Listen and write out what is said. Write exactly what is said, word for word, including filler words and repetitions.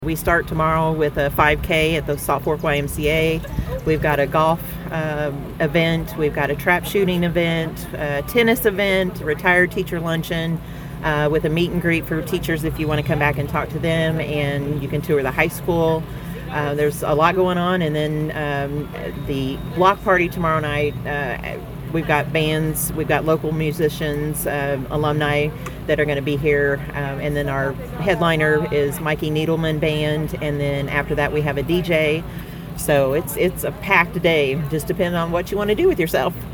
We start tomorrow with a five K at the Salt Fork Y M C A. We've got a golf uh, event. We've got a trap shooting event, a tennis event, a retired teacher luncheon uh, with a meet and greet for teachers if you want to come back and talk to them, and you can tour the high school. Uh, there's a lot going on, and then um, the block party tomorrow night. Uh, we've got bands, we've got local musicians, uh, alumni that are going to be here, um, and then our headliner is Mikey Needleman Band, and then after that we have a D J. So it's it's a packed day, just depending on what you want to do with yourself.